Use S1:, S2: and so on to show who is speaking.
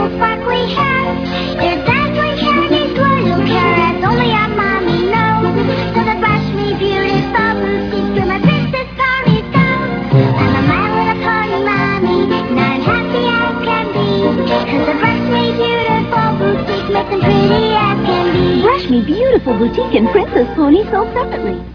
S1: beautiful sparkly hair. Their dazzling shiny royal hair as only our mommy knows. So the Brush Me Beautiful boutique where my princess ponies go. I'm a My Little Pony mommy, and I'm happy as can be. 'Cause the Brush Me Beautiful boutique makes them pretty as can be.
S2: Brush Me Beautiful boutique and Princess Pony sold separately.